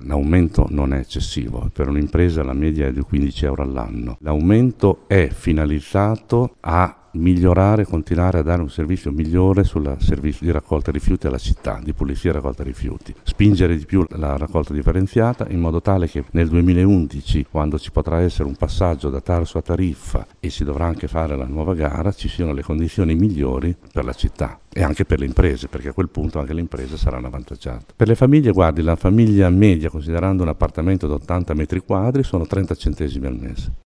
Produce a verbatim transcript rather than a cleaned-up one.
l'aumento non è eccessivo, per un'impresa la media è di quindici euro all'anno. L'aumento è finalizzato a migliorare, continuare a dare un servizio migliore sul servizio di raccolta rifiuti alla città, di pulizia e raccolta rifiuti, spingere di più la raccolta differenziata in modo tale che nel duemilaundici, quando ci potrà essere un passaggio da tariffa a tariffa e si dovrà anche fare la nuova gara, ci siano le condizioni migliori per la città e anche per le imprese, perché a quel punto anche le imprese saranno avvantaggiate. Per le famiglie, guardi, la famiglia media, considerando un appartamento da ottanta metri quadri, sono trenta centesimi al mese.